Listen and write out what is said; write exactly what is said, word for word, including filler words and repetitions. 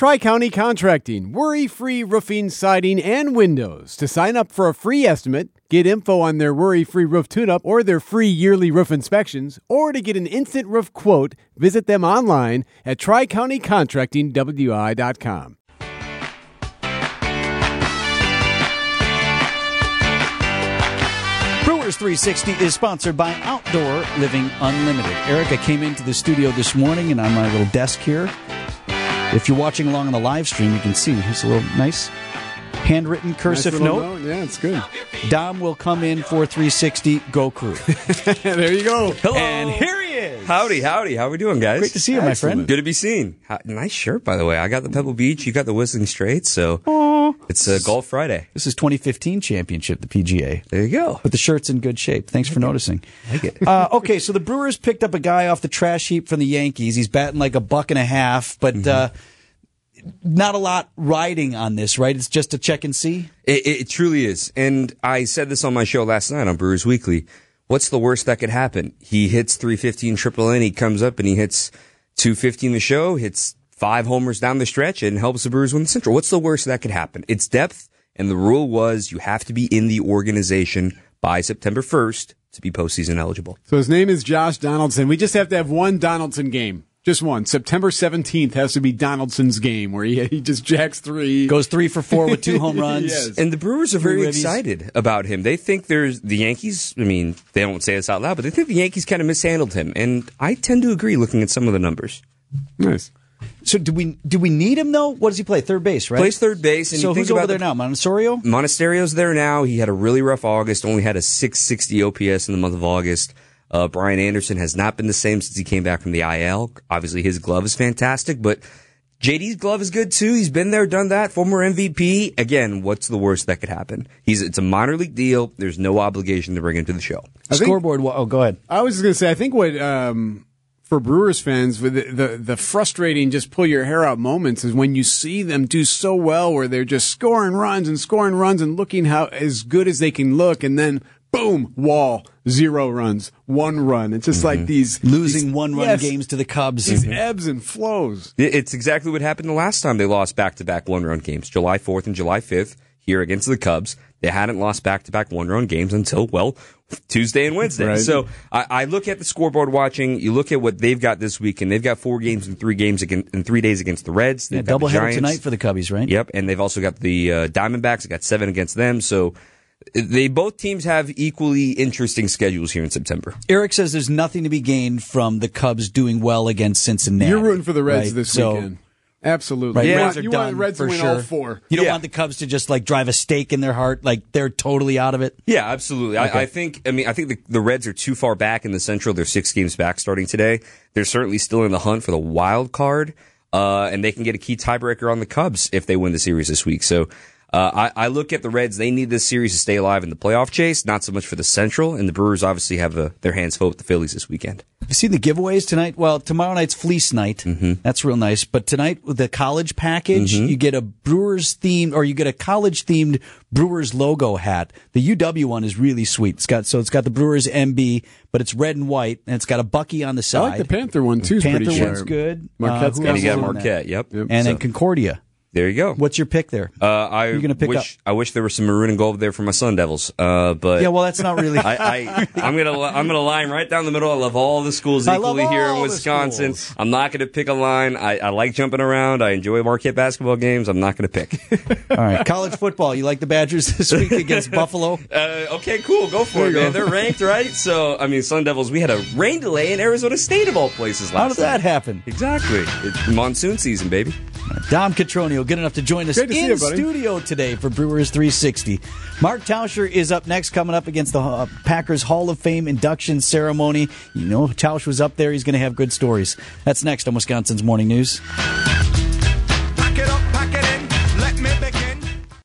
Tri-County Contracting, worry-free roofing, siding, and windows. To sign up for a free estimate, get info on their worry-free roof tune-up or their free yearly roof inspections, or to get an instant roof quote, visit them online at tri county contracting w i dot com. Brewers three sixty is sponsored by Outdoor Living Unlimited. Eric, I came into the studio this morning, and on my little desk here, if you're watching along on the live stream, you can see here's a little nice handwritten cursive nice note. note. Yeah, it's good. Dom will come in for three sixty. Go Crew. There you go. Hello. And here he is. Howdy, howdy. How are we doing, guys? Great to see you, my friend. Good to be seen. How, nice shirt, by the way. I got the Pebble Beach. You got the Whistling Straits. So Aww. It's a Golf Friday. This is twenty fifteen championship, the P G A. There you go. But the shirt's in good shape. Thanks for noticing. Like it. uh, okay, so the Brewers picked up a guy off the trash heap from the Yankees. He's batting like a buck and a half, but mm-hmm. uh, not a lot riding on this, right? It's just a check and see? It, it truly is. And I said this on my show last night on Brewers Weekly. What's the worst that could happen? He hits three fifteen triple A, and he comes up and he hits two fifty in the show, hits five homers down the stretch, and helps the Brewers win the Central. What's the worst that could happen? It's depth, and the rule was you have to be in the organization by September first to be postseason eligible. So his name is Josh Donaldson. We just have to have one Donaldson game. Just one. September seventeenth has to be Donaldson's game where he he just jacks three. Goes three for four with two home runs. Yes. And the Brewers are very excited about him. They think there's the Yankees, I mean, they don't say this out loud, but they think the Yankees kind of mishandled him. And I tend to agree looking at some of the numbers. Nice. So do we do we need him, though? What does he play? Third base, right? Plays third base. And so you think who's over about there the, now? Monasterio? Monasterio's there now. He had a really rough August, only had a six sixty O P S in the month of August. Uh, Brian Anderson has not been the same since he came back from the I L. Obviously, his glove is fantastic, but J D's glove is good, too. He's been there, done that, former M V P. Again, what's the worst that could happen? He's It's a minor league deal. There's no obligation to bring him to the show. I think, Scoreboard. Oh, go ahead. I was just going to say, I think what, um, for Brewers fans, with the, the, the frustrating, just pull your hair out moments is when you see them do so well where they're just scoring runs and scoring runs and looking how as good as they can look, and then boom, wall, zero runs, one run. It's just mm-hmm. like these losing these, one-run yes, games to the Cubs. These mm-hmm. ebbs and flows. It's exactly what happened the last time they lost back-to-back one-run games, July fourth and July fifth, here against the Cubs. They hadn't lost back-to-back one-run games until, well, Tuesday and Wednesday. Right. So I, I look at the scoreboard watching. You look at what they've got this week, and they've got four games in three games against, in three days against the Reds. They've Yeah, got the doubleheader Giants tonight for the Cubbies, right? Yep, and they've also got the uh, Diamondbacks. They got seven against them. So they both teams have equally interesting schedules here in September. Eric says there's nothing to be gained from the Cubs doing well against Cincinnati. You're rooting for the Reds right? this so, weekend. Absolutely. Right, You, Reds want, are you done want the Reds for to win sure. all four. You don't Yeah. want the Cubs to just like drive a stake in their heart, like they're totally out of it. Yeah, absolutely. Okay. I, I think. I mean, I think the, the Reds are too far back in the Central. They're six games back starting today. They're certainly still in the hunt for the wild card, uh, and they can get a key tiebreaker on the Cubs if they win the series this week. So. Uh, I, I look at the Reds. They need this series to stay alive in the playoff chase, not so much for the Central. And the Brewers obviously have a, their hands full with the Phillies this weekend. You see the giveaways tonight? Well, tomorrow night's Fleece Night. Mm-hmm. That's real nice. But tonight, with the college package, Mm-hmm. you get a Brewers themed, or you get a college themed Brewers logo hat. The U W one is really sweet. It's got so it's got the Brewers M B, but it's red and white, and it's got a Bucky on the I side. like the Panther one, too. It's Panther pretty one's sharp. good. Marquette's Uh, who got And you else got is in Marquette. that? Yep. Yep. And So, then Concordia. there you go. What's your pick there? Uh, I You're gonna pick wish up- I wish there was some maroon and gold there for my Sun Devils. Uh, but Yeah, well, that's not really. I, I I'm gonna I'm gonna line right down the middle. I love all the schools I love equally here in all the Wisconsin. schools. I'm not gonna pick a line. I, I like jumping around. I enjoy Marquette basketball games. I'm not gonna pick. All right, college football. You like the Badgers this week against Buffalo? Uh, okay, cool. Go for it, man. They're ranked, right? So I mean, Sun Devils. We had a rain delay in Arizona State of all places last How did that night. happen? Exactly. It's monsoon season, baby. Dom Catronio, good enough to join us Great to see in you, buddy. studio today for Brewers three sixty. Mark Tauscher is up next, coming up against the uh, Packers Hall of Fame induction ceremony. You know, Tausch was up there. He's going to have good stories. That's next on Wisconsin's Morning News.